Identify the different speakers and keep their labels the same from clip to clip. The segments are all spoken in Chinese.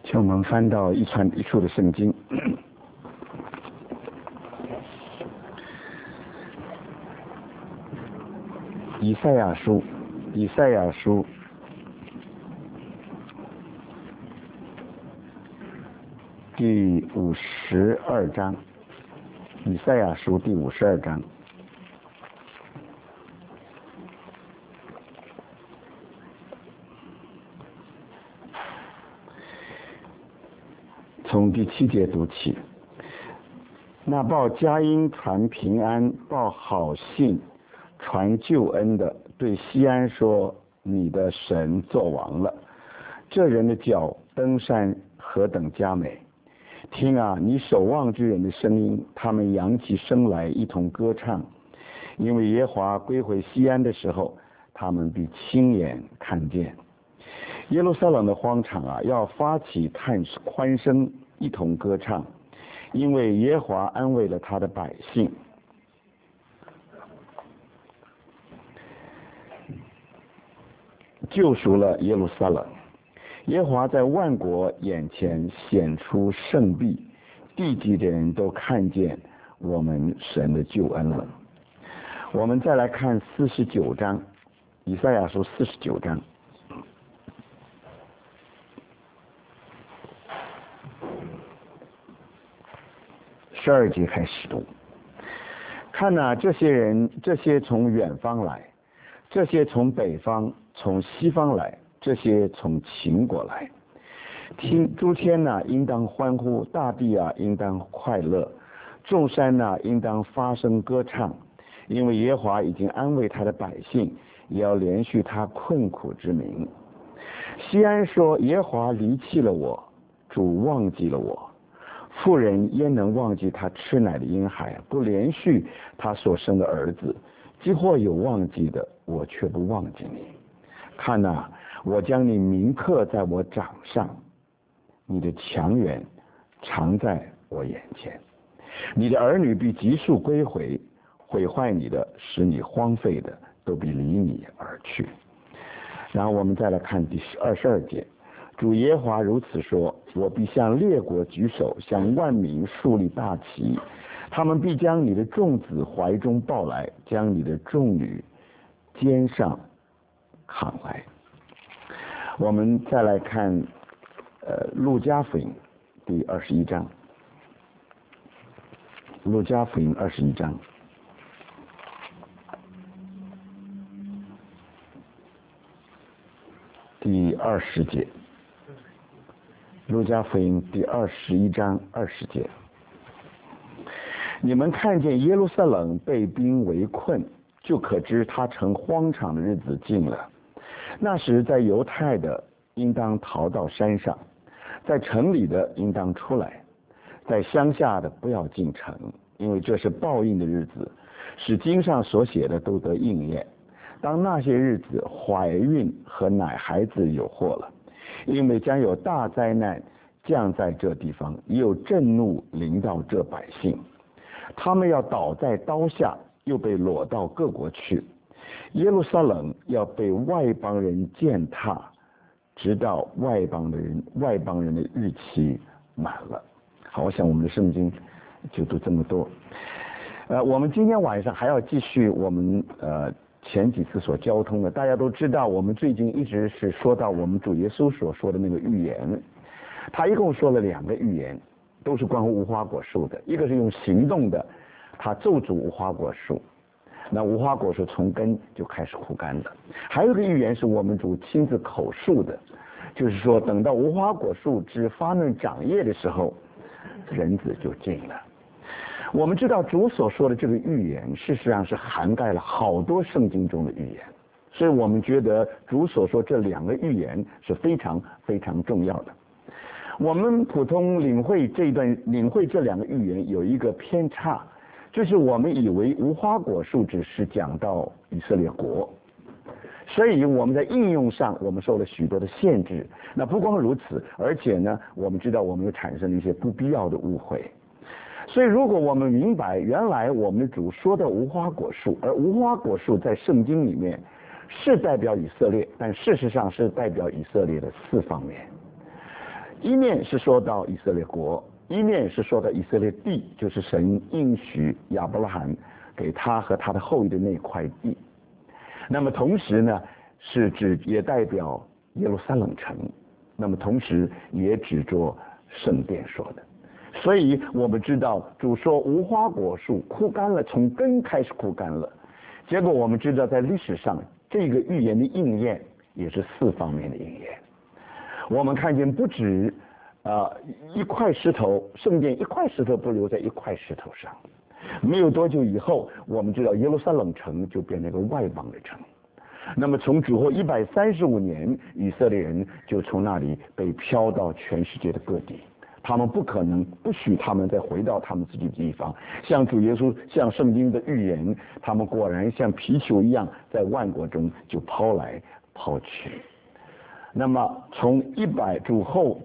Speaker 1: 请我们翻到一传一处的圣经，以赛亚书第52章，以赛亚书第52章。从第7节读起。那报佳音传平安报好信传救恩的，对西安说，你的神作王了，这人的脚登山何等佳美。听啊，你守望之人的声音，他们扬起声来一同歌唱，因为耶和华归回西安的时候，他们必亲眼看见。耶路撒冷的荒场啊，要发起欢声，一同歌唱，因为耶和华安慰了他的百姓，救赎了耶路撒冷。耶和华在万国眼前显出圣臂，地极的人都看见我们神的救恩了。我们再来看49章，以赛亚书49章。12节开始读。看哪，这些从远方来，这些从北方从西方来，这些从秦国来。听，诸天哪，应当欢呼，大地啊，应当快乐，众山哪，应当发声歌唱，因为耶和华已经安慰他的百姓，也要连续他困苦之民。西安说，耶和华离弃了我，主忘记了我。妇人焉能忘记他吃奶的婴孩，不连续他所生的儿子？既或有忘记的，我却不忘记你。看哪，我将你铭刻在我掌上，你的强援常在我眼前。你的儿女必急速归回，毁坏你的，使你荒废的，都必离你而去。然后我们再来看第22节。主耶和华如此说，我必向列国举手，向万民树立大旗，他们必将你的众子怀中抱来，将你的众女肩上扛来。我们再来看路加福音第21章。路加福音21章第20节。路加福音第21章20节。你们看见耶路撒冷被兵围困，就可知他成荒场的日子近了。那时在犹太的应当逃到山上，在城里的应当出来，在乡下的不要进城，因为这是报应的日子，使经上所写的都得应验。当那些日子，怀孕和奶孩子有祸了，因为将有大灾难降在这地方，也有震怒临到这百姓，他们要倒在刀下，又被裸到各国去。耶路撒冷要被外邦人践踏，直到外邦人的日期满了。好，我想我们的圣经就读这么多。我们今天晚上还要继续我们前几次所交通的。大家都知道，我们最近一直是说到我们主耶稣所说的那个预言，他一共说了2个预言，都是关于无花果树的。一个是用行动的，他咒诅无花果树，那无花果树从根就开始枯干了。还有一个预言是我们主亲自口述的，就是说等到无花果树枝发嫩长叶的时候，人子就近了。我们知道主所说的这个预言，事实上是涵盖了好多圣经中的预言，所以我们觉得主所说这2个预言是非常非常重要的。我们普通领会这2个预言有一个偏差，就是我们以为无花果树只是讲到以色列国，所以我们在应用上我们受了许多的限制。那不光如此，而且呢，我们知道我们又产生了一些不必要的误会。所以如果我们明白原来我们的主说的无花果树，而无花果树在圣经里面是代表以色列，但事实上是代表以色列的4方面。 一面是说到以色列国，一面是说到以色列地，就是神应许亚伯拉罕给他和他的后裔的那块地。那么同时呢，是指也代表耶路撒冷城，那么同时也指着圣殿说的。所以我们知道主说无花果树枯干了，从根开始枯干了。结果我们知道在历史上这个预言的应验也是4方面的应验。我们看见不止一块石头，圣殿一块石头不留在一块石头上，没有多久以后，我们知道耶路撒冷城就变成一个外邦的城。那么从主后135年，以色列人就从那里被飘到全世界的各地，他们不许他们再回到他们自己的地方。像主耶稣，像圣经的预言，他们果然像皮球一样，在万国中就抛来抛去。那么从主后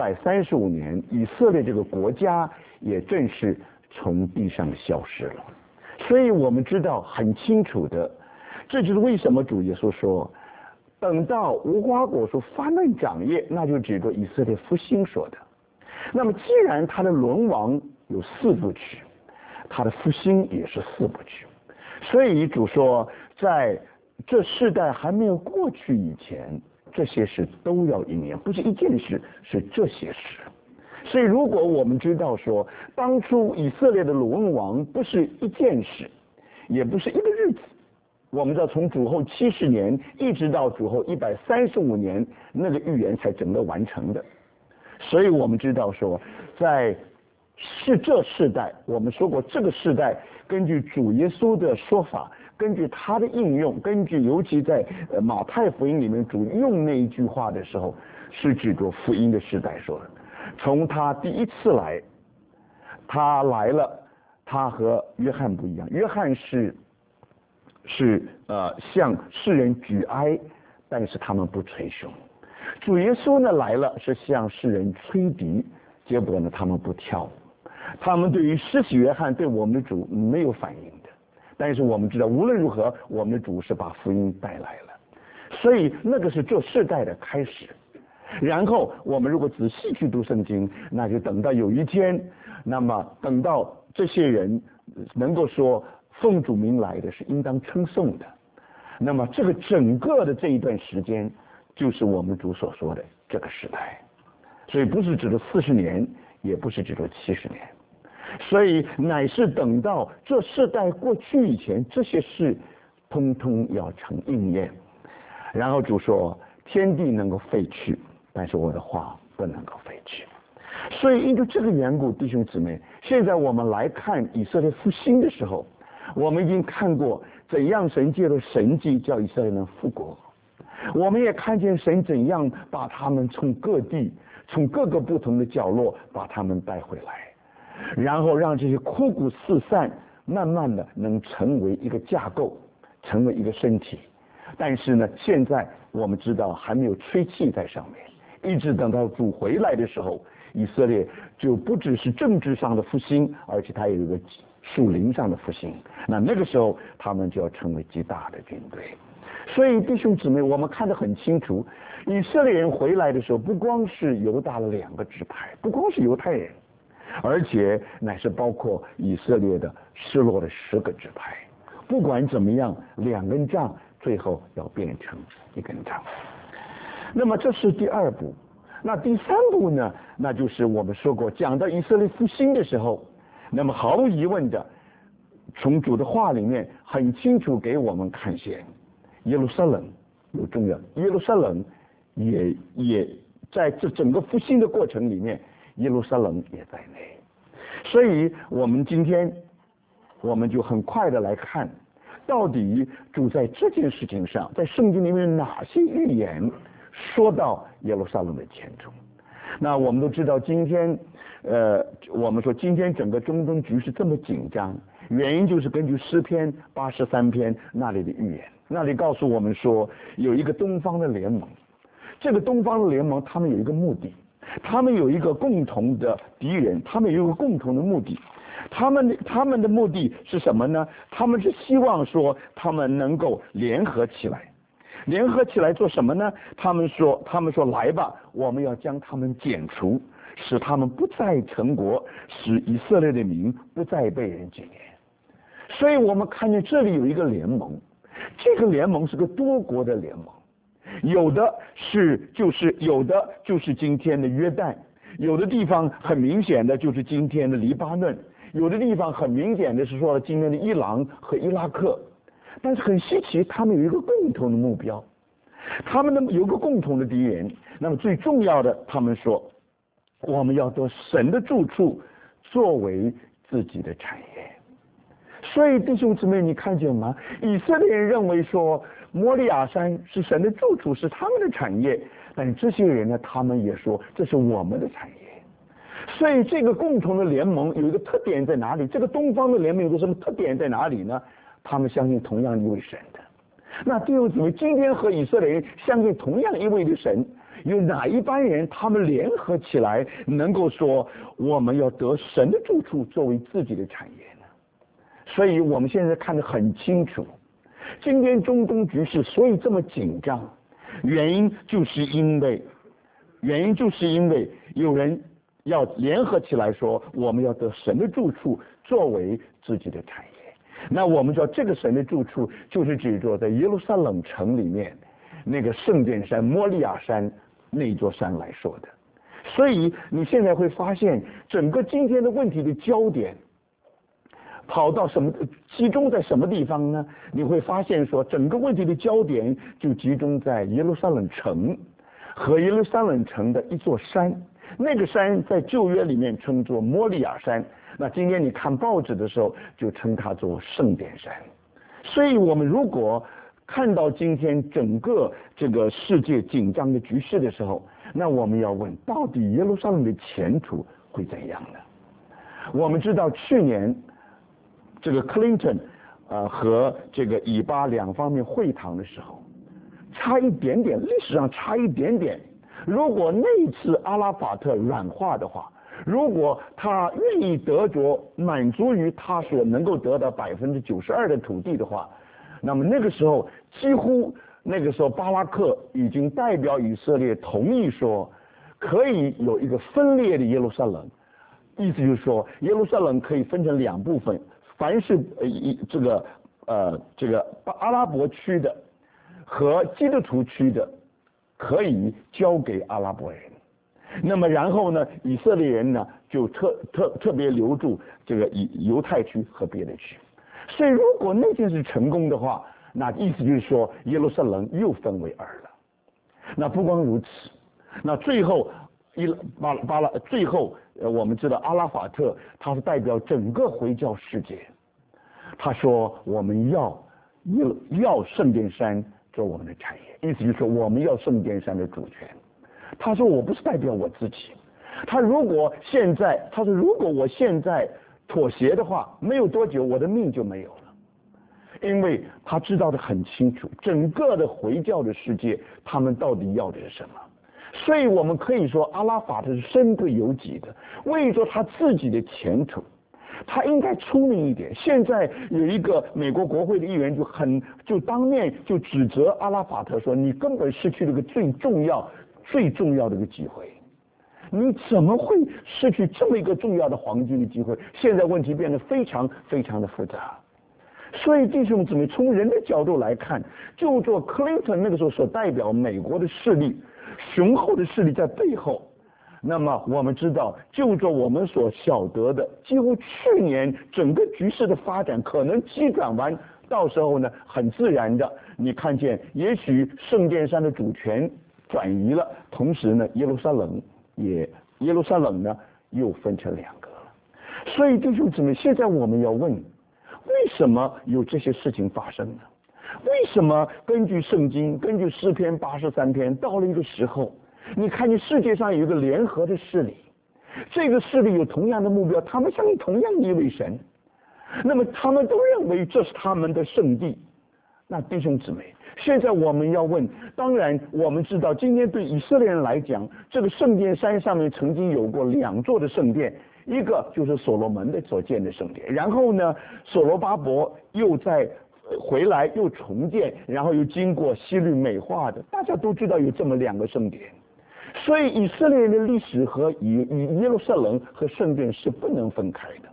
Speaker 1: 135年，以色列这个国家也正式从地上消失了。所以我们知道很清楚的，这就是为什么主耶稣说，等到无花果树发嫩长叶，那就指着以色列复兴说的。那么既然他的沦亡有4部曲，他的复兴也是4部曲，所以主说在这世代还没有过去以前，这些事都要应验，不是一件事，是这些事。所以如果我们知道说当初以色列的沦亡不是一件事，也不是一个日子，我们知道从主后70年一直到主后135年，那个预言才整个完成的。所以我们知道说这世代，我们说过这个世代根据主耶稣的说法，根据他的应用，根据尤其在马太福音里面主用那一句话的时候，是指着福音的时代说的。从他第一次来，他来了，他和约翰不一样，约翰是向世人举哀，但是他们不捶胸。主耶稣呢来了，是向世人吹笛，结果呢他们不跳舞。他们对于施洗约翰对我们的主没有反应的，但是我们知道无论如何，我们的主是把福音带来了，所以那个是这世代的开始。然后我们如果仔细去读圣经，那就等到有一天，那么等到这些人能够说奉主名来的是应当称颂的，那么这个整个的这一段时间就是我们主所说的这个时代。所以不是指的40年，也不是指的70年，所以乃是等到这世代过去以前，这些事通通要成应验。然后主说天地能够废去，但是我的话不能够废去。所以因着这个缘故，弟兄姊妹，现在我们来看以色列复兴的时候，我们已经看过怎样神借着神迹叫以色列人复国，我们也看见神怎样把他们从各地从各个不同的角落把他们带回来，然后让这些枯骨四散，慢慢的能成为一个架构，成为一个身体。但是呢，现在我们知道还没有吹气在上面，一直等到主回来的时候，以色列就不只是政治上的复兴，而且它有一个属灵上的复兴。那个时候他们就要成为极大的军队。所以弟兄姊妹，我们看得很清楚，以色列人回来的时候，不光是犹大的2个支派，不光是犹太人，而且乃是包括以色列的失落的10个支派。不管怎么样，2根杖最后要变成1根杖。那么这是第2步。那第3步呢，那就是我们说过，讲到以色列复兴的时候，那么毫无疑问的，从主的话里面很清楚给我们看见耶路撒冷有重要，耶路撒冷也在这整个复兴的过程里面，耶路撒冷也在内。所以我们今天我们就很快的来看，到底主在这件事情上，在圣经里面哪些预言说到耶路撒冷的前途。那我们都知道今天我们说今天整个中东局势这么紧张，原因就是根据诗篇83篇那里的预言，那里告诉我们说有一个东方的联盟。这个东方的联盟他们有一个目的，他们有一个共同的敌人，他们有一个共同的目的。他们的目的是什么呢？他们是希望说他们能够联合起来， 联合起来做什么呢？他们说来吧，我们要将他们剪除，使他们不再成国，使以色列的名不再被人纪念。所以我们看见这里有一个联盟，这个联盟是个多国的联盟，有的就是今天的约旦，有的地方很明显的就是今天的黎巴嫩，有的地方很明显的是说今天的伊朗和伊拉克。但是很稀奇，他们有一个共同的目标，他们有个共同的敌人。那么最重要的，他们说我们要得神的住处作为自己的产业。所以弟兄姊妹，你看见吗？以色列人认为说摩利亚山是神的住处，是他们的产业，但是这些人呢，他们也说这是我们的产业。所以这个共同的联盟有一个特点在哪里？这个东方的联盟有个什么特点在哪里呢？他们相信同样一位神的。那弟兄姊妹，今天和以色列人相信同样一位的神，有哪一班人他们联合起来能够说我们要得神的住处作为自己的产业呢？所以我们现在看得很清楚，今天中东局势所以这么紧张，原因就是因为有人要联合起来说我们要得神的住处作为自己的产业。那我们知道这个神的住处就是指着在耶路撒冷城里面那个圣殿山摩利亚山那座山来说的。所以你现在会发现整个今天的问题的焦点跑到集中在什么地方呢？你会发现说整个问题的焦点就集中在耶路撒冷城和耶路撒冷城的一座山，那个山在旧约里面称作摩利亚山，那今天你看报纸的时候就称它做圣殿山。所以我们如果看到今天整个这个世界紧张的局势的时候，那我们要问，到底耶路撒冷的前途会怎样呢？我们知道去年这个克林顿和这个以巴两方面会谈的时候，差一点点，历史上差一点点，如果那一次阿拉法特软化的话，如果他愿意得着满足于他所能够得到92%的土地的话，那么那个时候几乎那个时候巴拉克已经代表以色列同意说可以有一个分裂的耶路撒冷，意思就是说耶路撒冷可以分成两部分，凡是这个阿拉伯区的和基督徒区的可以交给阿拉伯人。那么然后呢，以色列人呢就特别留住这个犹太区和别的区。所以如果那件事成功的话，那意思就是说耶路撒冷又分为二了。那不光如此，那最后我们知道阿拉法特他是代表整个回教世界，他说我们要圣殿山做我们的产业，意思就是说我们要圣殿山的主权。他说我不是代表我自己，他说如果我现在妥协的话，没有多久我的命就没有了。因为他知道的很清楚，整个的回教的世界他们到底要的是什么。所以我们可以说阿拉法特是身不由己的，为着他自己的前途，他应该聪明一点。现在有一个美国国会的议员就当面就指责阿拉法特说，你根本失去了个最重要的一个机会，你怎么会失去这么一个重要的黄金的机会？现在问题变得非常非常的复杂。所以弟兄姊妹，从人的角度来看，就做克林顿那个时候所代表美国的势力，雄厚的势力在背后。那么我们知道，就做我们所晓得的，几乎去年整个局势的发展可能急转弯，到时候呢，很自然的，你看见也许圣殿山的主权转移了，同时呢，耶路撒冷呢又分成两个了。所以弟兄姊妹，现在我们要问，为什么有这些事情发生呢？为什么根据圣经，根据诗篇83篇，到了一个时候，你看见世界上有一个联合的势力，这个势力有同样的目标，他们相信同样一位神，那么他们都认为这是他们的圣地。那弟兄姊妹，现在我们要问，当然我们知道今天对以色列人来讲，这个圣殿山上面曾经有过2座的圣殿，一个就是所罗门的所建的圣殿，然后呢，所罗巴伯又在回来又重建，然后又经过西律美化的，大家都知道有这么2个圣殿，所以以色列人的历史和耶路撒冷和圣殿是不能分开的。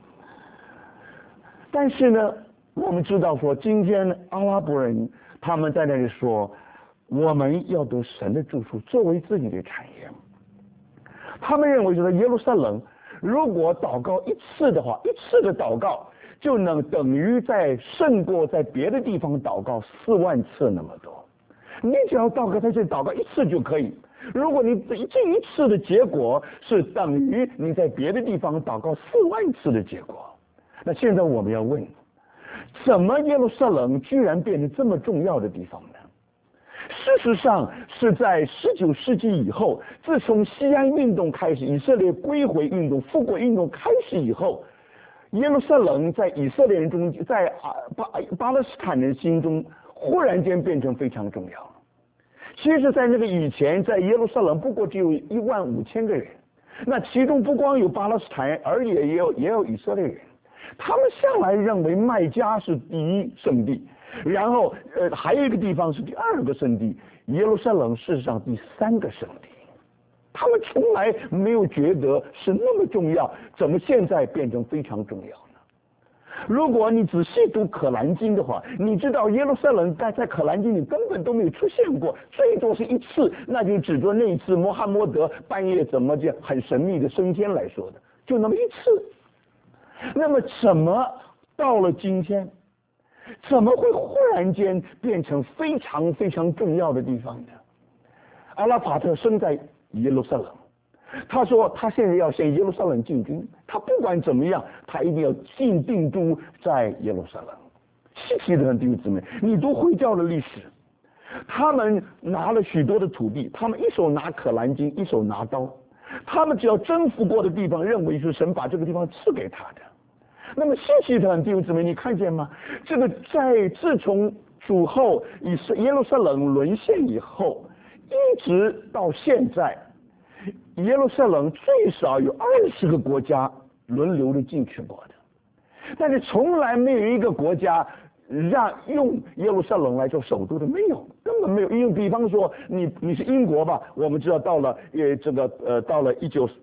Speaker 1: 但是呢，我们知道说，今天阿拉伯人他们在那里说，我们要得神的住处作为自己的产业。他们认为说，耶路撒冷如果祷告一次的话，一次的祷告就能等于胜过在别的地方祷告4万次那么多。你只要祷告在这里祷告一次就可以。如果你这一次的结果是等于你在别的地方祷告4万次的结果，那现在我们要问，怎么耶路撒冷居然变成这么重要的地方呢？事实上是在19世纪以后，自从西安运动开始，以色列归回运动、复国运动开始以后，耶路撒冷在以色列人中，在巴勒斯坦人心中忽然间变成非常重要。其实在那个以前，在耶路撒冷不过只有15000个人，那其中不光有巴勒斯坦人，而也有以色列人。他们向来认为麦加是第一圣地，然后还有一个地方是第2个圣地，耶路撒冷事实上第3个圣地。他们从来没有觉得是那么重要，怎么现在变成非常重要呢？如果你仔细读可兰经的话，你知道耶路撒冷在可兰经里根本都没有出现过，最多是1次，那就指着那一次穆罕默德半夜怎么就很神秘的升天来说的，就那么1次。那么怎么到了今天，怎么会忽然间变成非常非常重要的地方呢？阿拉法特生在耶路撒冷，他说他现在要向耶路撒冷进军，他不管怎么样，他一定要定都在耶路撒冷。细细的弟兄姊妹，你读回教的历史，他们拿了许多的土地，他们一手拿可兰经，一手拿刀，他们只要征服过的地方，认为是神把这个地方赐给他的。那么细细的弟兄姊妹，你看见吗？这个自从主后耶路撒冷沦陷以后，一直到现在，耶路撒冷最少有20个国家轮流的进去过的，但是从来没有一个国家用耶路撒冷来做首都的，没有，根本没有。因为比方说你是英国吧，我们知道到了到了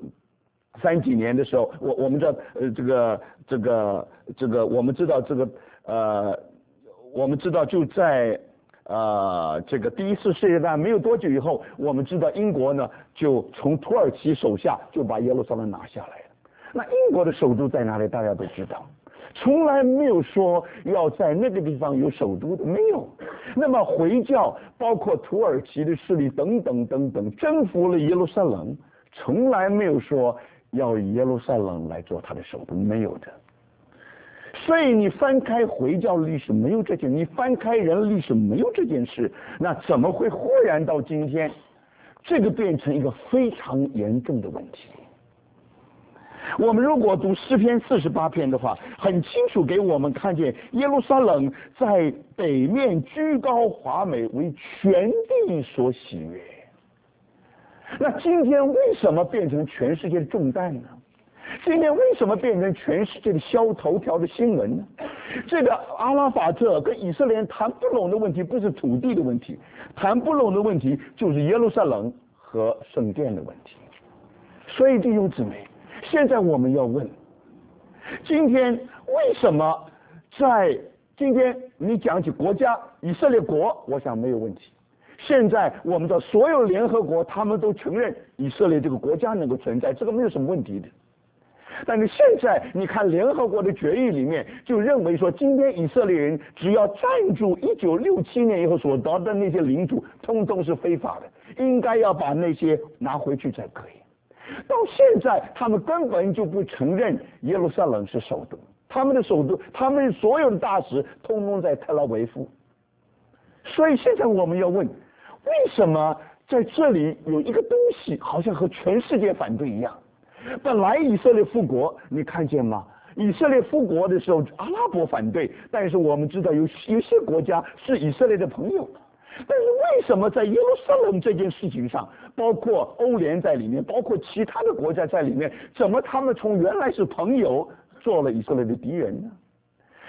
Speaker 1: 1930几年的时候，我们知道我们知道我们知道就在这个第1次世界大战没有多久以后，我们知道英国呢就从土耳其手下就把耶路撒冷拿下来了。那英国的首都在哪里？大家都知道，从来没有说要在那个地方有首都的，没有。那么回教包括土耳其的势力等等等等，征服了耶路撒冷，从来没有说要以耶路撒冷来做他的首都，没有的。所以你翻开回教历史没有这件，你翻开人类历史没有这件事，那怎么会忽然到今天，这个变成一个非常严重的问题？我们如果读诗篇48篇的话，很清楚给我们看见耶路撒冷在北面居高华美，为全地所喜悦。那今天为什么变成全世界的重担呢？今天为什么变成全世界的消头条的新闻呢？这个阿拉法特跟以色列人谈不拢的问题，不是土地的问题，谈不拢的问题就是耶路撒冷和圣殿的问题。所以弟兄姊妹，现在我们要问，今天为什么在今天你讲起国家以色列国，我想没有问题。现在我们的所有联合国他们都承认以色列这个国家能够存在，这个没有什么问题的。但是现在你看联合国的决议里面就认为说，今天以色列人只要占住1967年以后所得的那些领土，通通是非法的，应该要把那些拿回去才可以。到现在他们根本就不承认耶路撒冷是首都，他们的首都，他们所有的大使通通在特拉维夫。所以现在我们要问，为什么在这里有一个东西好像和全世界反对一样？本来以色列复国，你看见吗？以色列复国的时候，阿拉伯反对，但是我们知道有些国家是以色列的朋友。但是为什么在耶路撒冷这件事情上，包括欧联在里面，包括其他的国家在里面，怎么他们从原来是朋友做了以色列的敌人呢？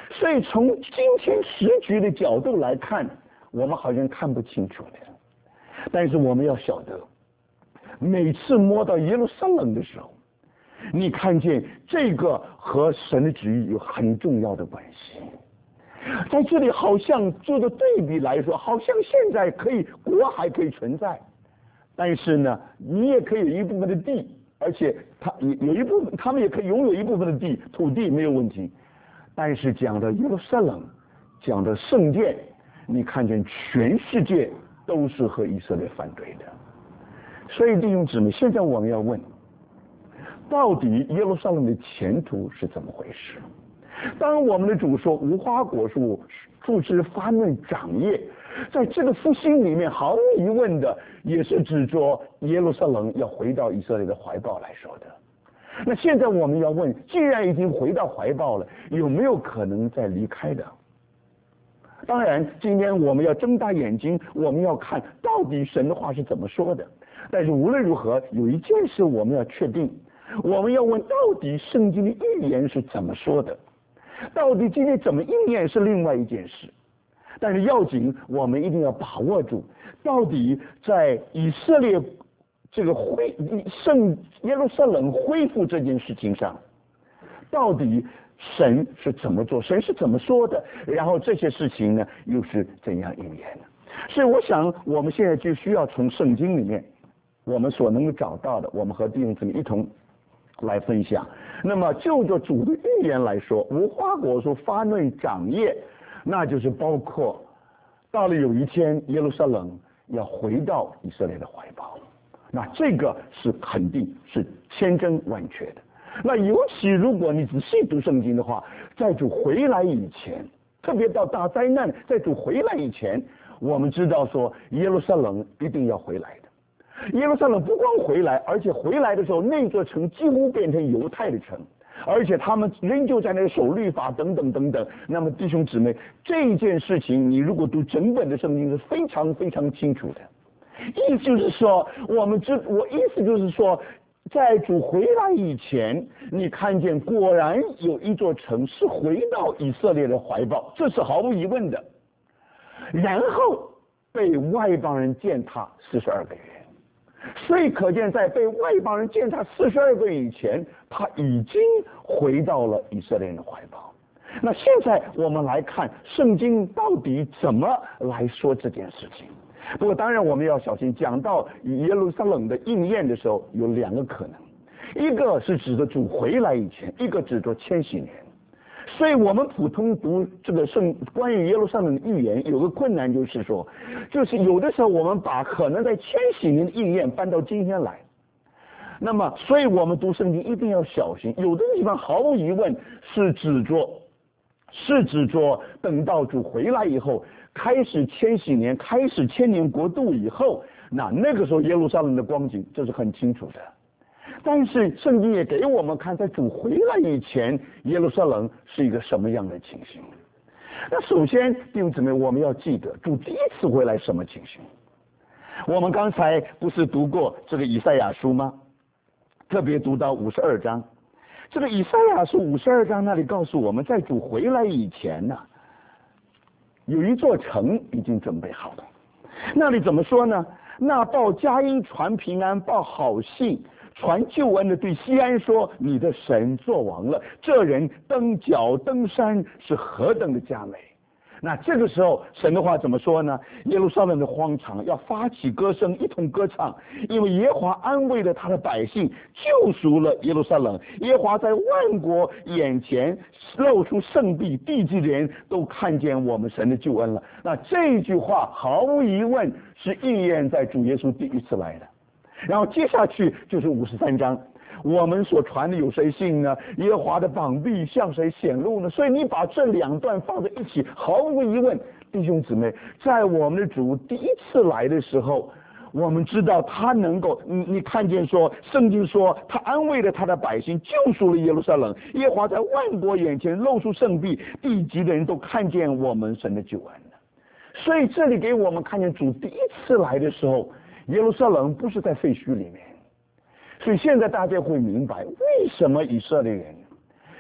Speaker 1: 所以从今天时局的角度来看，我们好像看不清楚的。但是我们要晓得，每次摸到耶路撒冷的时候，你看见这个和神的旨意有很重要的关系。在这里好像做个对比来说，好像现在国还可以存在，但是呢，你也可以有一部分的地，而且他们也可以拥有一部分的地土地没有问题。但是讲的耶路撒冷，讲的圣殿，你看见全世界都是和以色列反对的。所以弟兄姊妹，现在我们要问，到底耶路撒冷的前途是怎么回事？当我们的主说无花果树树枝发嫩长叶，在这个复兴里面，毫无疑问的也是指着耶路撒冷要回到以色列的怀抱来说的。那现在我们要问，既然已经回到怀抱了，有没有可能再离开的？当然，今天我们要睁大眼睛，我们要看到底神的话是怎么说的。但是无论如何，有一件事我们要确定，我们要问到底圣经的预言是怎么说的，到底今天怎么应验是另外一件事。但是要紧，我们一定要把握住，到底在以色列这个耶路撒冷恢复这件事情上，到底神是怎么做，神是怎么说的，然后这些事情呢又是怎样应验的。所以我想我们现在就需要从圣经里面我们所能够找到的，我们和弟兄姊妹一同来分享。那么就着主的预言来说，无花果树发嫩长叶，那就是包括到了有一天耶路撒冷要回到以色列的怀抱，那这个是肯定是千真万确的。那尤其如果你仔细读圣经的话，在主回来以前，特别到大灾难在主回来以前，我们知道说耶路撒冷一定要回来的。耶路撒冷不光回来，而且回来的时候那座城几乎变成犹太的城，而且他们仍旧在那里守律法等等等等。那么弟兄姊妹，这件事情你如果读整本的圣经是非常非常清楚的。意思就是说，我意思就是说，在主回来以前，你看见果然有一座城是回到以色列的怀抱，这是毫无疑问的。然后被外邦人践踏42个月。所以可见，在被外邦人践踏42个月以前，他已经回到了以色列人的怀抱。那现在我们来看圣经到底怎么来说这件事情。不过当然我们要小心，讲到耶路撒冷的应验的时候，有两个可能，一个是指着主回来以前，一个指着千禧年。所以我们普通读这个关于耶路撒冷的预言，有个困难就是说，就是有的时候我们把可能在千禧年的应验搬到今天来。那么所以我们读圣经一定要小心，有的地方毫无疑问是指着等到主回来以后，开始千禧年，开始千年国度以后，那个时候耶路撒冷的光景，这是很清楚的。但是圣经也给我们看，在主回来以前，耶路撒冷是一个什么样的情形。那首先弟兄姊妹，我们要记得主第一次回来什么情形。我们刚才不是读过这个以赛亚书吗？特别读到52章，这个以赛亚书52章那里告诉我们，在主回来以前呢，有一座城已经准备好了。那里怎么说呢？那报佳音传平安报好信传救恩的对西安说，你的神作王了，这人登角登山是何等的佳美。那这个时候神的话怎么说呢？耶路撒冷的荒场要发起歌声，一同歌唱，因为耶和华安慰了他的百姓，救赎了耶路撒冷。耶和华在万国眼前露出圣臂，地极的人都看见我们神的救恩了。那这句话毫无疑问是应验在主耶稣第一次来的。然后接下去就是53章，我们所传的有谁信呢？耶和华的膀臂向谁显露呢？所以你把这两段放在一起，毫无疑问，弟兄姊妹，在我们的主第一次来的时候，我们知道他能够，你看见说圣经说他安慰了他的百姓，救赎了耶路撒冷。耶和华在万国眼前露出圣臂，地极的人都看见我们神的救恩了。所以这里给我们看见主第一次来的时候，耶路撒冷不是在废墟里面。所以现在大家会明白为什么以色列人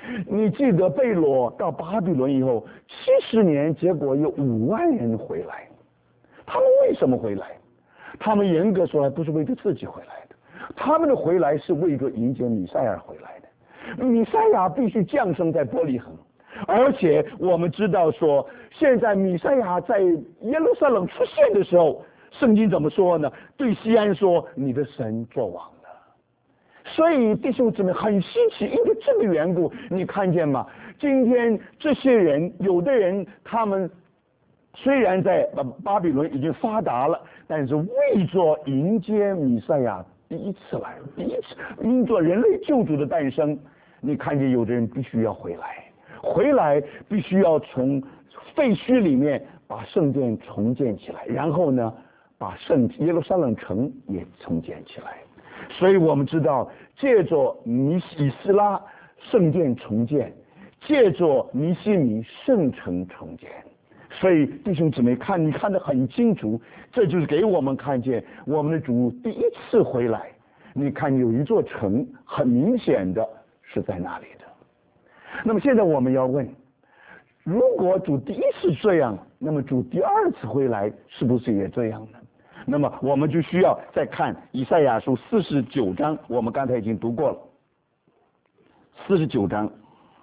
Speaker 1: 你记得贝罗到巴比伦以后70年，结果有5万人回来。他们为什么回来？他们严格说来不是为着自己回来的，他们的回来是为着迎接弥赛亚回来的。弥赛亚必须降生在伯利恒，而且我们知道说，现在弥赛亚在耶路撒冷出现的时候，圣经怎么说呢？对西安说：“你的神作王了。”所以弟兄姊妹很稀奇，因为这个缘故，你看见吗？今天这些人，有的人他们虽然在巴比伦已经发达了，但是为着迎接弥赛亚第一次因着人类救主的诞生，你看见有的人必须要回来必须要从废墟里面把圣殿重建起来，然后呢，把耶路撒冷城也重建起来。所以我们知道，借着以斯拉圣殿重建，借着尼希米圣城重建。所以弟兄姊妹你看得很清楚，这就是给我们看见我们的主第一次回来。你看有一座城，很明显的是在那里的。那么现在我们要问，如果主第一次这样，那么主第二次回来是不是也这样呢？那么我们就需要再看以赛亚书49章，我们刚才已经读过了。49章，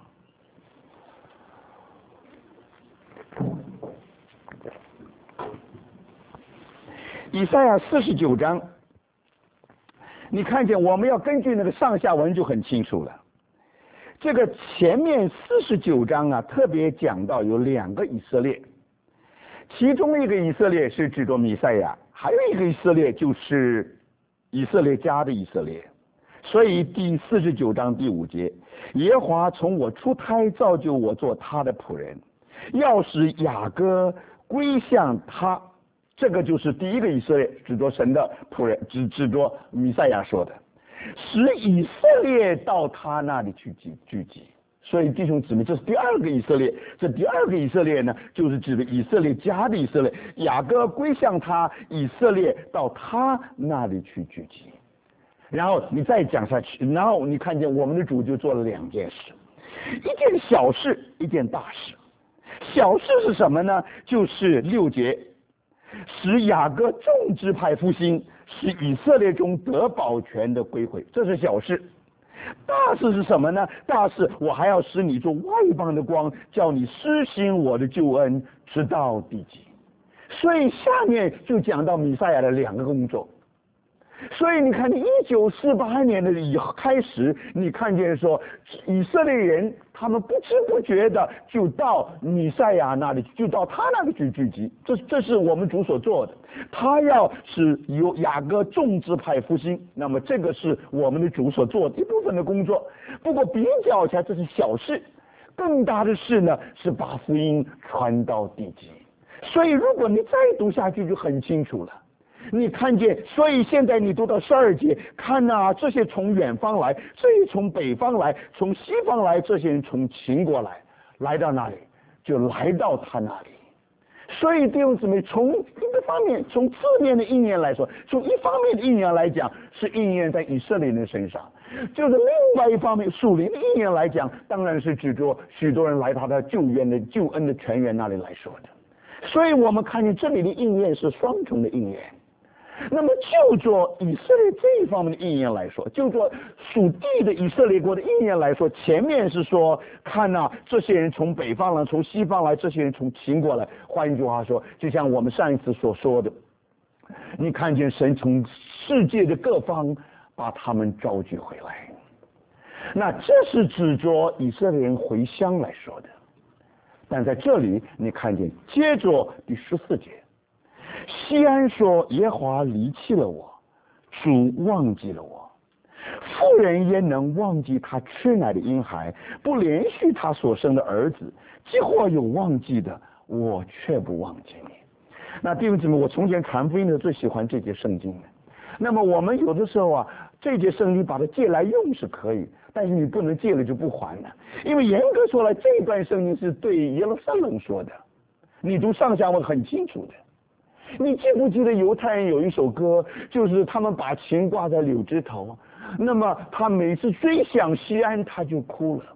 Speaker 1: 以赛亚49章，你看见我们要根据那个上下文就很清楚了。这个前面49章啊，特别讲到有2个以色列，其中一个以色列是指着弥赛亚，还有一个以色列就是以色列家的以色列。所以第49章第5节，耶和华从我出胎造就我做他的仆人，要使雅各归向他。这个就是第一个以色列，指着神的仆人，指着弥赛亚说的，使以色列到他那里去聚集。所以弟兄姊妹，这是第2个以色列。这第2个以色列呢，就是指的以色列家的以色列，雅各归向他，以色列到他那里去聚集。然后你再讲下去，然后你看见我们的主就做了2件事，一件小事，一件大事。小事是什么呢？就是6节，使雅各众支派复兴，使以色列中得保全的归回，这是小事。大事是什么呢？大事，我还要使你做外邦的光，叫你施行我的救恩，直到地极。所以下面就讲到弥赛亚的2个工作。所以你看1948年的以后开始，你看见说以色列人他们不知不觉的就到弥赛亚那里，就到他那里去聚集。这是我们主所做的，他要是由雅各众支派复兴，那么这个是我们的主所做的一部分的工作。不过比较起来这是小事，更大的事呢是把福音传到地极。所以如果你再读下去就很清楚了。你看见，所以现在你读到12节，看啊，这些从远方来，这些从北方来，从西方来，这些人从秦国来到那里，就来到他那里。所以弟兄姊妹，从一个方面，从字面的意念来说，从一方面的意念来讲，是应验在以色列人身上；就是另外一方面，属灵的意念来讲，当然是指着许多人来他的救恩的泉源那里来说的。所以我们看见这里的应验是双重的应验。那么就做以色列这一方面的意念来说，就做属地的以色列国的意念来说，前面是说看啊，这些人从北方来，从西方来，这些人从秦国来。换一句话说，就像我们上一次所说的，你看见神从世界的各方把他们召集回来，那这是指着以色列人回乡来说的。但在这里你看见接着第14节，西安说耶和华离弃了我，主忘记了我。妇人焉能忘记他吃奶的婴孩，不连续他所生的儿子？既或有忘记的，我却不忘记你。那弟兄姊妹，我从前传福音的最喜欢这节圣经的。那么我们有的时候啊，这节圣经把它借来用是可以，但是你不能借了就不还了，因为严格说来，这段圣经是对耶路撒冷说的，你读上下文很清楚的。你记不记得犹太人有一首歌，就是他们把琴挂在柳枝头，那么他每次追想西安他就哭了。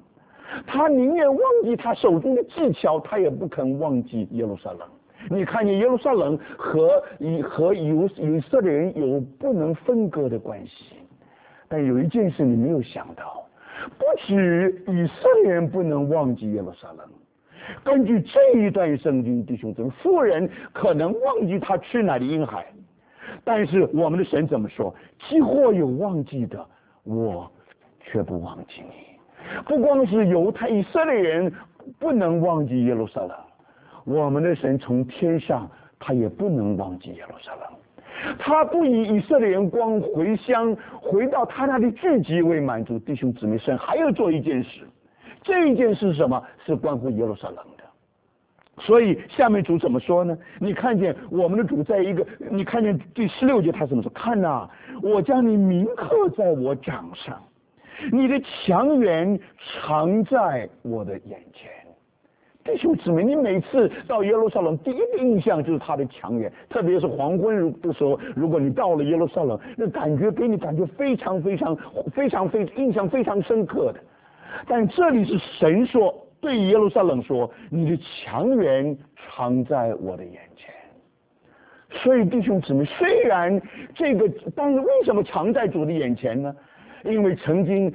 Speaker 1: 他宁愿忘记他手中的技巧，他也不肯忘记耶路撒冷。你看见耶路撒冷和以色列人有不能分割的关系，但有一件事你没有想到，不止以色列人不能忘记耶路撒冷，根据这一段圣经，弟兄姊妹，妇人可能忘记他吃奶的婴孩，但是我们的神怎么说？既或有忘记的，我却不忘记你。不光是以色列人不能忘记耶路撒冷，我们的神从天上他也不能忘记耶路撒冷。他不以以色列人光回乡回到他那里聚集为满足，弟兄姊妹，神还要做一件事，这一件事是什么？是关乎耶路撒冷的。所以下面主怎么说呢？你看见我们的主你看见第16节他怎么说？看哪，我将你铭刻在我掌上，你的强援常在我的眼前。弟兄姊妹，你每次到耶路撒冷，第一个印象就是他的强援，特别是黄昏的时候，如果你到了耶路撒冷，那给你感觉非常印象非常深刻的。但这里是神说，对耶路撒冷说，你的强援常在我的眼前。所以弟兄姊妹，虽然但是为什么常在主的眼前呢？因为曾经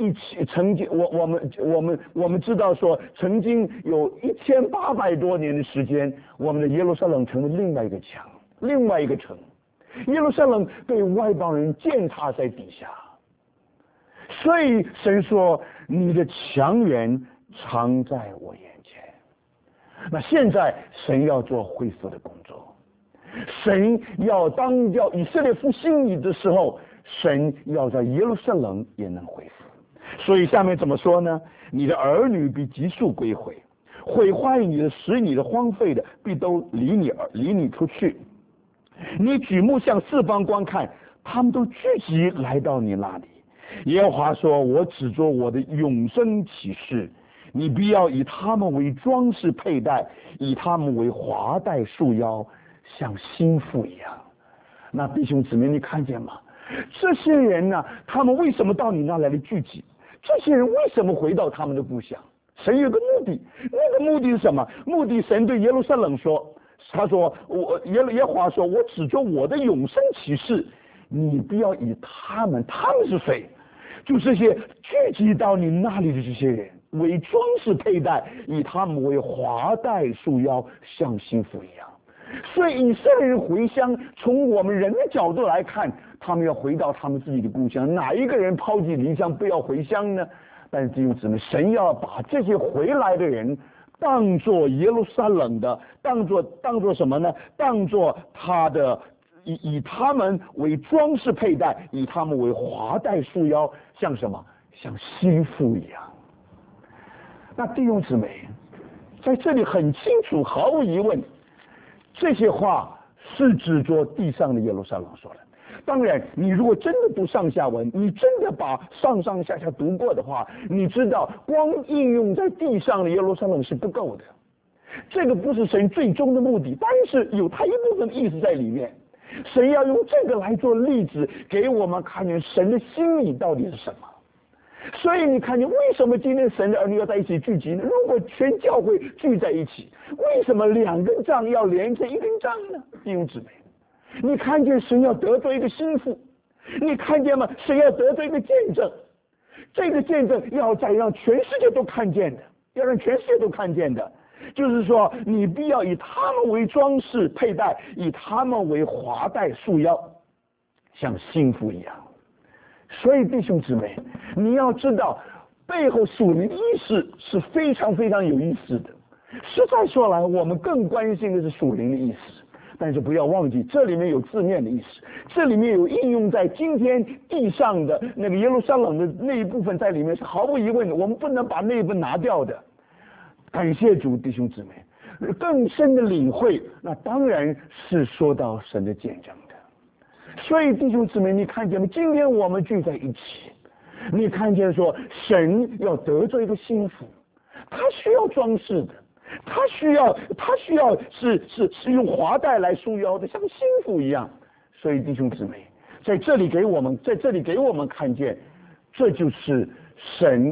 Speaker 1: 我们知道说，曾经有1800多年的时间，我们的耶路撒冷成了另外一个墙，另外一个城，耶路撒冷被外邦人践踏在底下。所以神说，你的强援常在我眼前。那现在神要做恢复的工作，神要以色列复兴你的时候，神要在耶路撒冷也能恢复。所以下面怎么说呢？你的儿女必急速归回，毁坏你的使你的荒废的必都离你出去。你举目向四方观看，他们都聚集来到你那里。耶和华说，我指着我的永生启示，你必要以他们为装饰佩戴，以他们为华带束腰，像新妇一样。那弟兄姊妹，你看见吗？这些人呢，他们为什么到你那来的聚集？这些人为什么回到他们的故乡？神有个目的，那个目的是什么？目的神对耶路撒冷说，他说耶和华说，我指着我的永生启示，你不要以他们是谁？就这些聚集到你那里的这些人为装饰佩戴，以他们为华带束腰，像新妇一样。所以以色列人回乡，从我们人的角度来看，他们要回到他们自己的故乡。哪一个人抛弃离乡不要回乡呢？但是弟兄姊妹，神要把这些回来的人当作耶路撒冷的，当作什么呢？当作他的以他们为装饰佩戴，以他们为华带束腰，像什么？像新妇一样。那弟兄姊妹，在这里很清楚，毫无疑问，这些话是指着地上的耶路撒冷说的。当然，你如果真的读上下文，你真的把上下读过的话，你知道光应用在地上的耶路撒冷是不够的。这个不是神最终的目的，但是有它一部分的意思在里面。神要用这个来做例子，给我们看见神的心意到底是什么。所以你看见为什么今天神的儿女要在一起聚集呢？如果全教会聚在一起，为什么2根杖要连成1根杖呢？弟兄姊妹，你看见神要得罪一个心腹，你看见吗？神要得罪一个见证，这个见证要让全世界都看见的，要让全世界都看见的，就是说你必要以他们为装饰佩戴，以他们为华带束腰，像新妇一样。所以弟兄姊妹，你要知道背后属灵的意思是非常非常有意思的。实在说来，我们更关心的是属灵的意思，但是不要忘记这里面有字面的意思，这里面有应用在今天地上的那个耶路撒冷的那一部分在里面，是毫无疑问的，我们不能把那一部分拿掉的。感谢主，弟兄姊妹，更深的领会，那当然是说到神的见证的。所以弟兄姊妹，你看见吗？今天我们聚在一起，你看见说神要得罪一个心腹，他需要装饰的，他需要是用华带来束腰的，像心腹一样。所以弟兄姊妹，在这里给我们看见，这就是神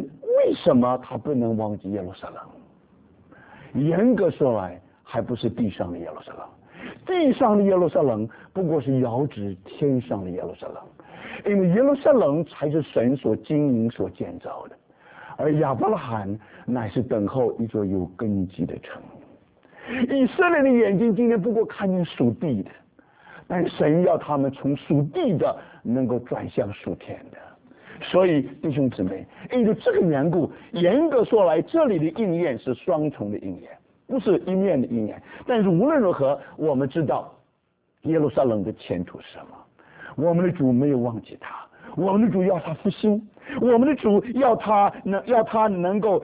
Speaker 1: 为什么他不能忘记耶路撒冷？严格说来，还不是地上的耶路撒冷，地上的耶路撒冷不过是遥指天上的耶路撒冷，因为耶路撒冷才是神所经营、所建造的，而亚伯拉罕乃是等候一座有根基的城。以色列的眼睛今天不过看见属地的，但神要他们从属地的能够转向属天的。所以弟兄姊妹，因为这个缘故，严格说来，这里的应验是双重的应验，不是一面的应验。但是无论如何，我们知道耶路撒冷的前途是什么。我们的主没有忘记他，我们的主要他复兴，我们的主要他能够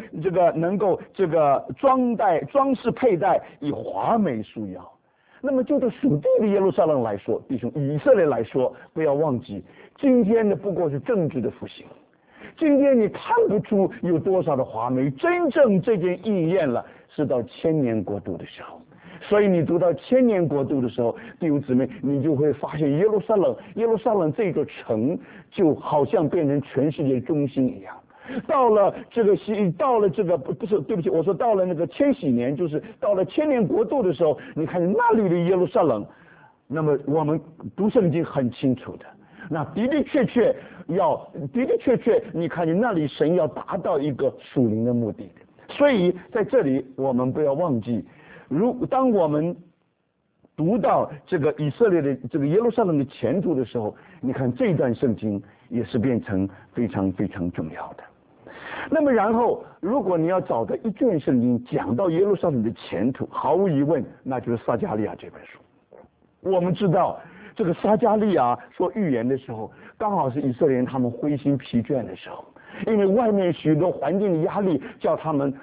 Speaker 1: 装饰佩戴，以华美束腰。那么就对属地的耶路撒冷来说，弟兄，以色列来说，不要忘记，今天的不过是政治的复兴。今天你看不出有多少的华美，真正这件应验了，是到千年国度的时候。所以你读到千年国度的时候，弟兄姊妹，你就会发现耶路撒冷这个城就好像变成全世界中心一样。到了这个不是，对不起，我说到了那个千禧年，就是到了千年国度的时候，你看那里的耶路撒冷，那么我们读圣经很清楚的，那的的确确，你看见那里神要达到一个属灵的目的的。所以在这里我们不要忘记，当我们读到这个以色列的这个耶路撒冷的前途的时候，你看这段圣经也是变成非常非常重要的。那么然后如果你要找到一卷圣经讲到耶路撒冷的前途，毫无疑问那就是撒迦利亚这本书。我们知道这个撒迦利亚说预言的时候，刚好是以色列人他们灰心疲倦的时候，因为外面许多环境的压力叫他们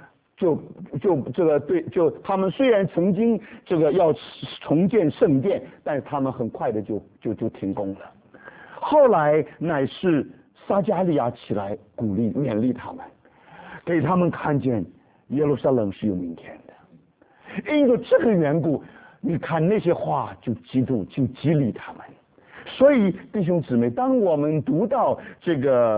Speaker 1: 他们虽然曾经要重建圣殿，但是他们很快的就停工了。后来乃是撒迦利亚起来鼓励勉励他们，给他们看见耶路撒冷是有明天的。因为这个缘故，你看那些话就激励他们。所以弟兄姊妹，当我们读到这个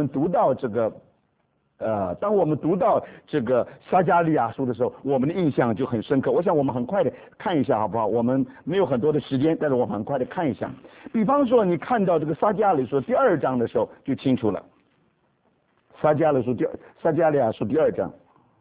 Speaker 1: 撒迦利亚书的时候，我们的印象就很深刻。我想我们很快的看一下好不好？我们没有很多的时间，但是我们很快的看一下。比方说你看到这个撒迦利亚书第2章的时候就清楚了。撒迦利亚书第2章，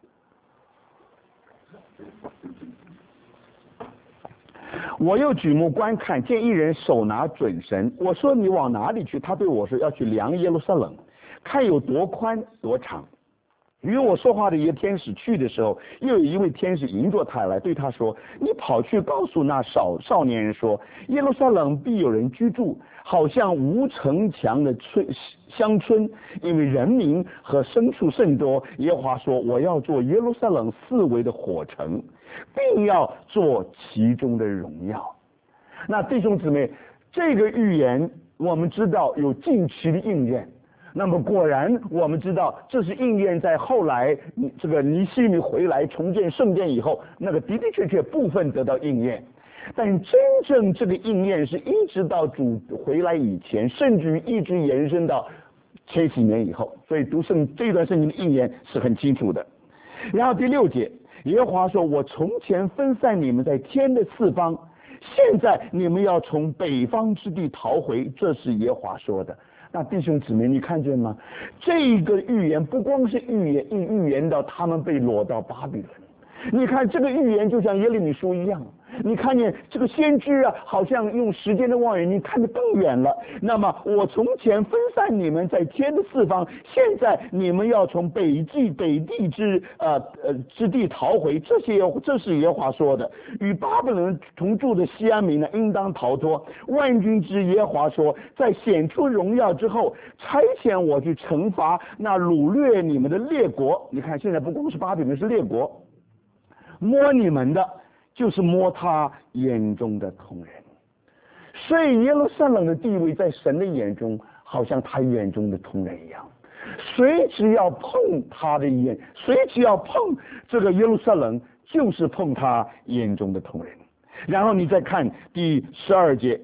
Speaker 1: 我又举目观看，见一人手拿准绳。我说你往哪里去？他对我说要去量耶路撒冷，看有多宽多长。与我说话的一个天使去的时候，又有一位天使迎着他来，对他说：你跑去告诉那少年人说，耶路撒冷必有人居住，好像无城墙的乡村，因为人民和牲畜甚多。耶和华说，我要做耶路撒冷四围的火城，并要做其中的荣耀。那弟兄姊妹，这个预言我们知道有近期的应验。那么果然我们知道这是应验在后来这个尼希米回来重建圣殿以后，那个的确部分得到应验。但真正这个应验是一直到主回来以前，甚至于一直延伸到千禧年以后。所以读这段圣经的应验是很清楚的。然后第6节，耶和华说，我从前分散你们在天的四方，现在你们要从北方之地逃回，这是耶和华说的。那弟兄姊妹，你看见吗？这个预言不光是预言到他们被掳到巴比伦，你看这个预言就像耶利米书一样，你看见这个先知啊，好像用时间的望远镜看得更远了。那么我从前分散你们在天的四方，现在你们要从北地之地逃回，这是耶和华说的。与巴比伦同住的西安民呢，应当逃脱。万军之耶和华说，在显出荣耀之后，差遣我去惩罚那掳掠你们的列国。你看现在不光是巴比伦，是列国，摸你们的就是摸他眼中的瞳人。所以耶路撒冷的地位在神的眼中好像他眼中的瞳人一样，谁只要碰他的眼，谁只要碰这个耶路撒冷，就是碰他眼中的瞳人。然后你再看第12节，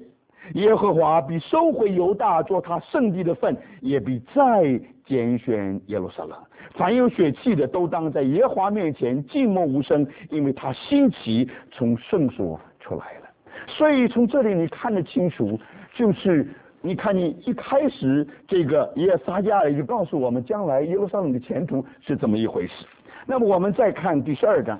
Speaker 1: 耶和华必收回犹大做他圣地的份，也必再拣选耶路撒冷。凡有血气的，都当在耶和华面前静默无声，因为他兴起从圣所出来了。所以从这里你看得清楚，就是你看你一开始这个耶撒亚也就告诉我们，将来耶路撒冷的前途是怎么一回事。那么我们再看第12章。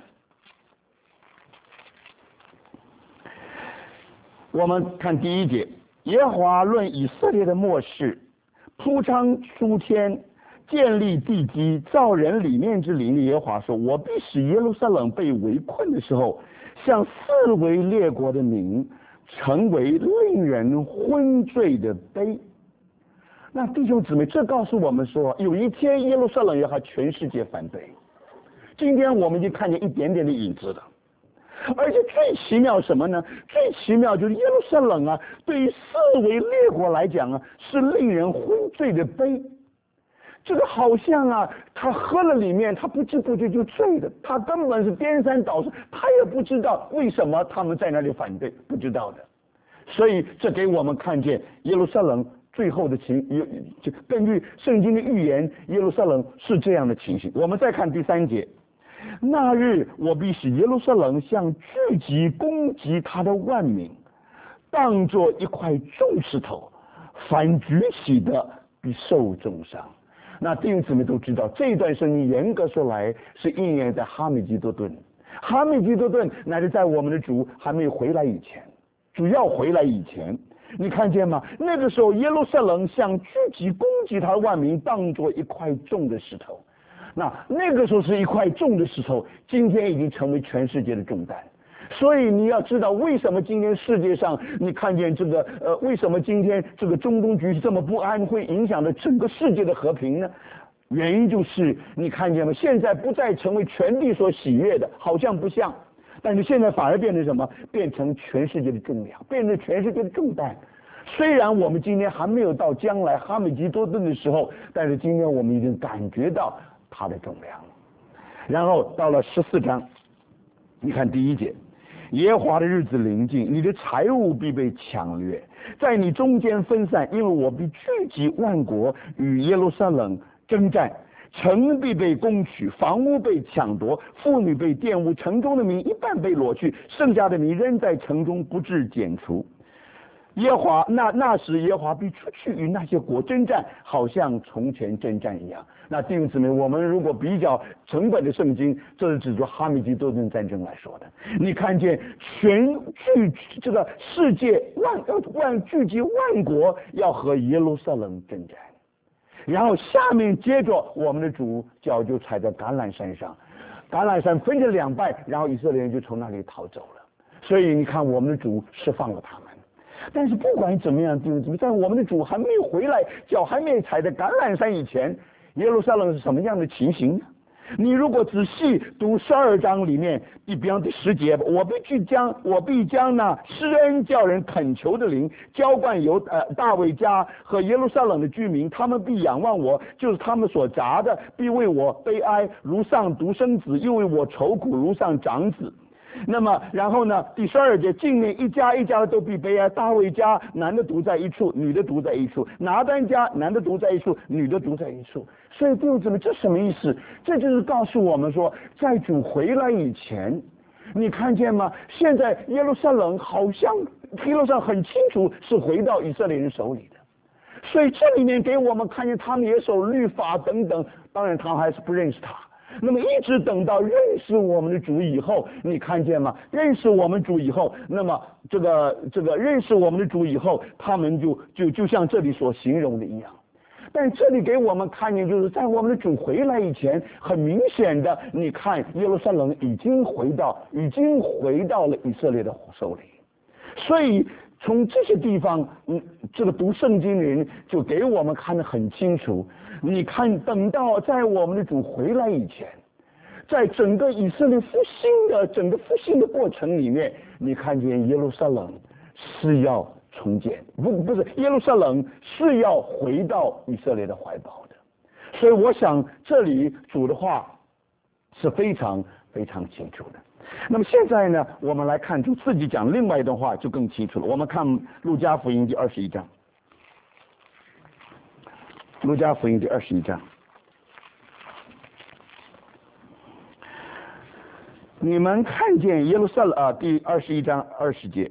Speaker 1: 我们看第1节，耶和华论以色列的末世，铺张诸天，建立地基，造人里面之灵的耶和华说：我必使耶路撒冷被围困的时候，像四围列国的民，成为令人昏醉的杯。那弟兄姊妹，这告诉我们说，有一天耶路撒冷要和全世界反对。今天我们已经看见一点点的影子了。而且最奇妙什么呢？最奇妙就是耶路撒冷啊，对于四围列国来讲啊，是令人昏醉的杯。这个好像啊，他喝了里面，他不知不觉就醉了，他根本是颠三倒四，他也不知道为什么他们在那里反对，不知道的。所以这给我们看见耶路撒冷最后的就根据圣经的预言，耶路撒冷是这样的情形。我们再看第3节。那日我必使耶路撒冷像聚集攻击他的万民，当作一块重石头，反举起的必受重伤。那弟兄姊妹都知道，这一段圣经严格说来是应验在哈米基多顿。哈米基多顿乃是在我们的主还没有回来以前，主要回来以前，你看见吗？那个时候耶路撒冷像聚集攻击他的万民，当作一块重的石头。那个时候是一块重的石头，今天已经成为全世界的重担。所以你要知道，为什么今天世界上你看见这个为什么今天这个中东局势这么不安，会影响着整个世界的和平呢？原因就是你看见吗？现在不再成为全地所喜悦的，好像不像，但是现在反而变成什么？变成全世界的重量，变成全世界的重担。虽然我们今天还没有到将来哈米基多顿的时候，但是今天我们已经感觉到它的重量。然后到了14章，你看第1节，耶和华的日子临近，你的财物必被抢掠，在你中间分散，因为我必聚集万国与耶路撒冷征战，城必被攻取，房屋被抢夺，妇女被玷污，城中的民一半被掳去，剩下的民仍在城中不致剪除。耶和华那时耶和华必出去与那些国征战，好像从前征战一样。那弟兄姊妹，我们如果比较整本的圣经，这是指着哈米基多顿战争来说的。你看见这个世界聚集万国要和耶路撒冷征战，然后下面接着我们的主脚就踩在橄榄山上，橄榄山分成2半，然后以色列人就从那里逃走了。所以你看，我们的主释放了他们。但是不管怎么样，弟兄姊妹，在我们的主还没有回来，脚还没有踩在橄榄山以前，耶路撒冷是什么样的情形呢？你如果仔细读12章里面，比方第10节，我必将那施恩叫人恳求的灵浇灌大卫家和耶路撒冷的居民，他们必仰望我，就是他们所砸的，必为我悲哀，如丧独生子，又为我愁苦，如丧长子。那么然后呢，第12节，境内一家一家的都必悲哀，大卫家男的独在一处，女的独在一处，拿单家男的独在一处，女的独在一处。所以弟兄姊妹，这什么意思？这就是告诉我们说，在主回来以前，你看见吗？现在耶路撒冷好像耶路撒冷很清楚是回到以色列人手里的。所以这里面给我们看见他们也守律法等等，当然他们还是不认识他。那么一直等到认识我们的主以后，你看见吗？认识我们主以后，那么这个认识我们的主以后，他们就像这里所形容的一样。但这里给我们看见，就是在我们的主回来以前，很明显的，你看耶路撒冷已经回到了以色列的手里。所以从这些地方，这个读圣经的人就给我们看得很清楚。你看，等到在我们的主回来以前，在整个以色列整个复兴的过程里面，你看见耶路撒冷是要重建，不是耶路撒冷是要回到以色列的怀抱的。所以我想这里主的话是非常非常清楚的。 那么现在呢，我们来看主自己讲另外一段话就更清楚了。我们看路加福音第21章，路加福音第21章，你们看见耶路撒冷第21章20节，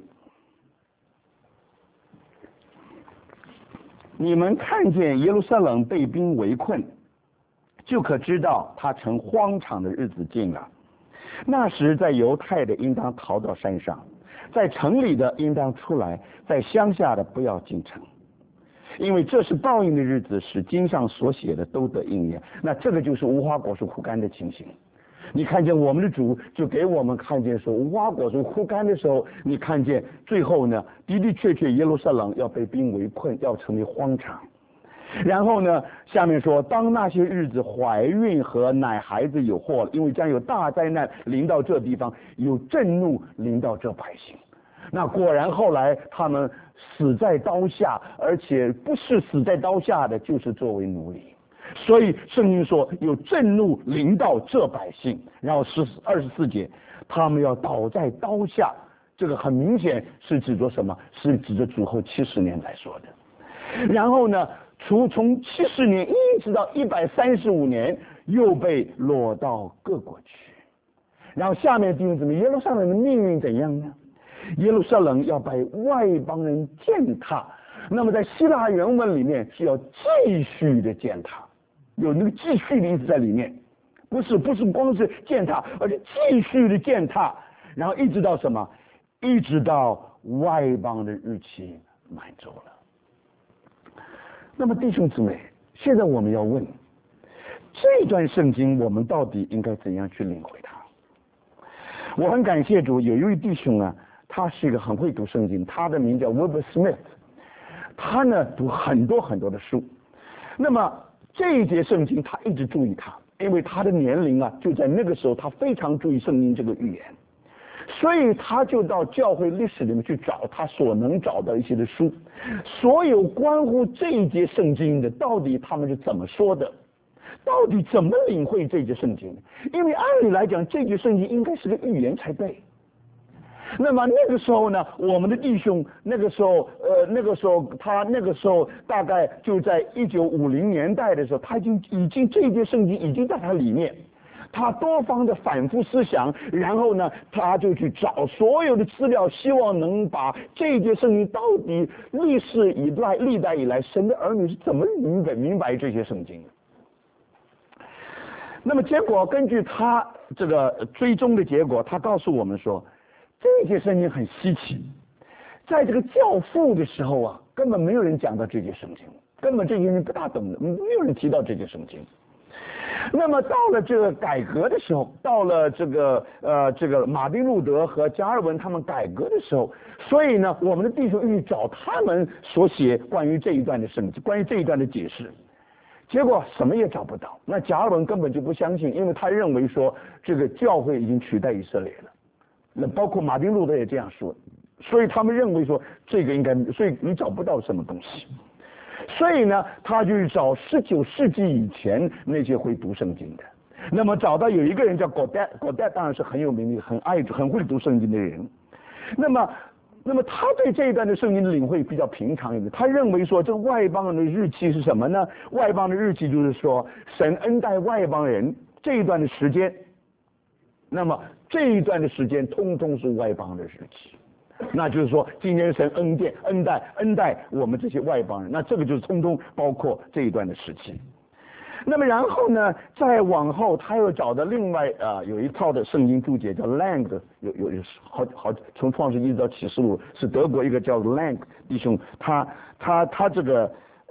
Speaker 1: 你们看见耶路撒冷被兵围困，就可知道他成荒场的日子近了。那时在犹太的应当逃到山上，在城里的应当出来，在乡下的不要进城，因为这是报应的日子，使经上所写的都得应验。那这个就是无花果树枯干的情形。你看见我们的主就给我们看见说，无花果树枯干的时候，你看见最后呢，的的确确耶路撒冷要被兵围困，要成为荒场。然后呢，下面说，当那些日子怀孕和奶孩子有祸了，因为将有大灾难临到这地方，有震怒临到这百姓。那果然后来他们死在刀下，而且不是死在刀下的，就是作为奴隶。所以圣经说有震怒临到这百姓，然后24节，他们要倒在刀下。这个很明显是指着什么？是指着主后70年来说的。然后呢，从70年一直到135年，又被落到各国去。然后下面弟兄姊妹，耶路撒冷的命运怎样呢？耶路撒冷要被外邦人践踏。那么在希腊原文里面是要继续的践踏，有那个继续的意思在里面，不是光是践踏，而且继续的践踏，然后一直到什么？一直到外邦的日期满足了。那么弟兄姊妹，现在我们要问，这段圣经我们到底应该怎样去领会它？我很感谢主，有一位弟兄啊，他是一个很会读圣经，他的名叫 Wilbur Smith， 他呢读很多很多的书。那么这一节圣经他一直注意他，因为他的年龄啊就在那个时候，他非常注意圣经这个预言，所以他就到教会历史里面去找他所能找到一些的书，所有关乎这一节圣经的，到底他们是怎么说的，到底怎么领会这节圣经？因为按理来讲，这节圣经应该是个预言才对。那么那个时候呢，我们的弟兄那个时候他那个时候大概就在1950年代的时候，他已经这节圣经已经在他里面。他多方的反复思想，然后呢，他就去找所有的资料，希望能把这节圣经到底历代以来，神的儿女是怎么明白这些圣经的。那么结果根据他这个追踪的结果，他告诉我们说，这些圣经很稀奇，在这个教父的时候啊，根本没有人讲到这些圣经，根本这些人不大懂的，没有人提到这些圣经。那么到了这个改革的时候，到了这个马丁路德和加尔文他们改革的时候，所以呢，我们的弟兄去找他们所写关于这一段的圣经，关于这一段的解释，结果什么也找不到。那加尔文根本就不相信，因为他认为说这个教会已经取代以色列了。那包括马丁路德也这样说，所以他们认为说这个应该，所以你找不到什么东西。所以呢，他就去找19世纪以前那些会读圣经的。那么找到有一个人叫果代当然是很有名的、很会读圣经的人。那么他对这一段的圣经的领会比较平常一点。他认为说，这外邦人的日期是什么呢？外邦的日期就是说，神恩待外邦人这一段的时间。那么这一段的时间，通通是外邦的日期。那就是说，今天神恩待我们这些外邦人，那这个就是通通包括这一段的时期。那么然后呢，再往后他又找到另外有一套的圣经注解叫 Lang， 有好从创世一直到启示录，是德国一个叫 Lang 弟兄，他这个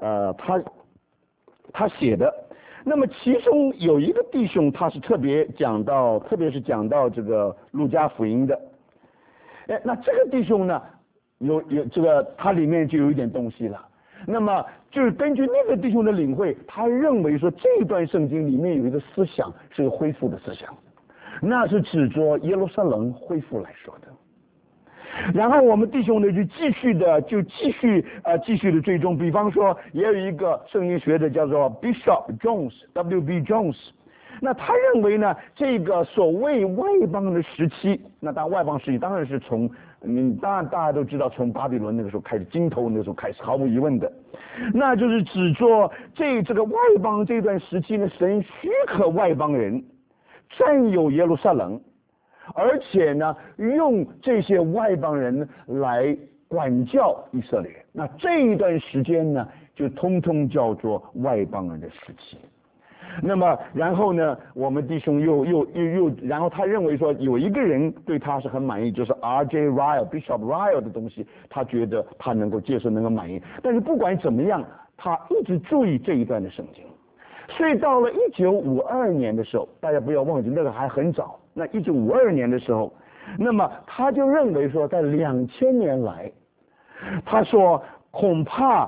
Speaker 1: 他写的。那么其中有一个弟兄，他是特别是讲到这个路加福音的。那这个弟兄呢，有这个，他里面就有一点东西了。那么就是根据那个弟兄的领会，他认为说这段圣经里面有一个思想是个恢复的思想，那是指着耶路撒冷恢复来说的。然后我们弟兄呢就继续的追踪，比方说也有一个圣经学者叫做 Bishop Jones W.B. Jones， 那他认为呢，这个所谓外邦的时期，那当然外邦时期当然是从当然大家都知道，从巴比伦那个时候开始，金头那个时候开始，毫无疑问的，那就是指着这个外邦这段时期呢，神许可外邦人占有耶路撒冷，而且呢，用这些外邦人来管教以色列。那这一段时间呢，就通通叫做外邦人的时期。那么，然后呢，我们弟兄又，然后他认为说有一个人对他是很满意，就是 R.J. Ryle、Bishop Ryle 的东西，他觉得他能够接受，能够满意。但是不管怎么样，他一直注意这一段的圣经。所以到了1952年的时候，大家不要忘记那个还很早。那1952年的时候，那么他就认为说，在2000年来，他说恐怕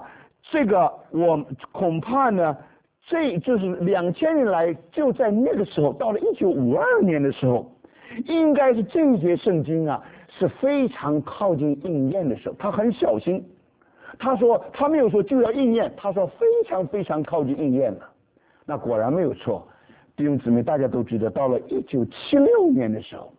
Speaker 1: 呢。这就是2000年来，就在那个时候，到了1952年的时候，应该是这一节圣经啊是非常靠近应验的时候。他很小心，他说他没有说就要应验，他说非常非常靠近应验了。那果然没有错，弟兄姊妹，大家都知道，到了1976年的时候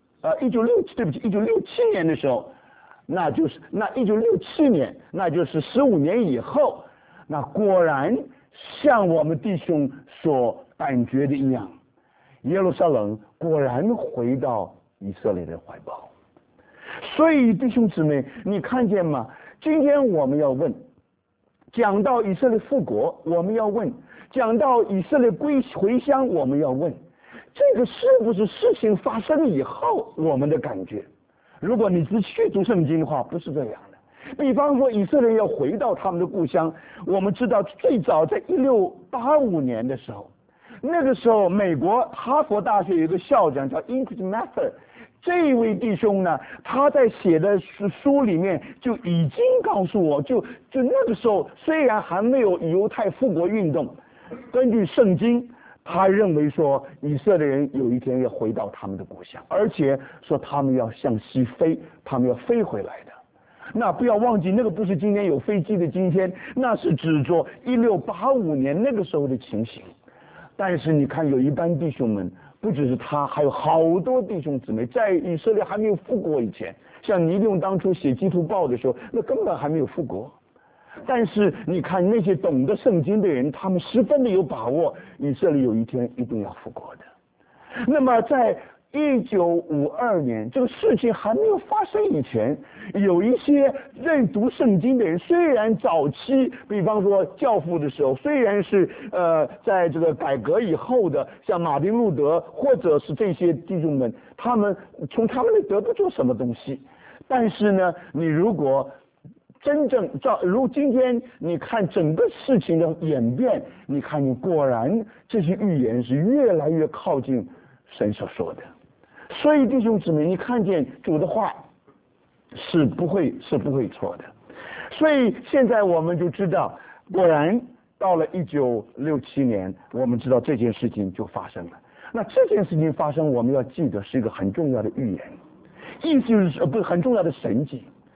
Speaker 1: ，1967年的时候，那1967年，那就是15年以后，那果然。像我们弟兄所感觉的一样，耶路撒冷果然回到以色列的怀抱。所以弟兄姊妹，你看见吗？今天我们要问，讲到以色列复国，我们要问；讲到以色列回乡，我们要问，这个是不是事情发生以后我们的感觉？如果你只去读圣经的话，不是这样的。比方说以色列要回到他们的故乡，我们知道最早在1685年的时候，那个时候美国哈佛大学有一个校长叫 Ingrid Mather， 这位弟兄呢，他在写的书里面就已经告诉我，就那个时候虽然还没有犹太复国运动，根据圣经他认为说以色列人有一天要回到他们的故乡，而且说他们要向西飞，他们要飞回来的。那不要忘记，那个不是今天有飞机的今天，那是指着1685年那个时候的情形。但是你看，有一班弟兄们，不只是他，还有好多弟兄姊妹，在以色列还没有复国以前，像尼用当初写基督报的时候，那根本还没有复国。但是你看那些懂得圣经的人，他们十分的有把握，以色列有一天一定要复国的。那么在1952年这个事情还没有发生以前，有一些认读圣经的人，虽然早期比方说教父的时候，虽然是在这个改革以后的，像马丁路德或者是这些弟兄们，他们从他们那得不出什么东西。但是呢，你如果真正如今天你看整个事情的演变，你看你果然这些预言是越来越靠近神所说的。所以弟兄姊妹，你看见主的话是不会错的。所以现在我们就知道，果然到了1967年，我们知道这件事情就发生了。那这件事情发生，我们要记得是一个很重要的预言，意思就是不是很重要的神迹。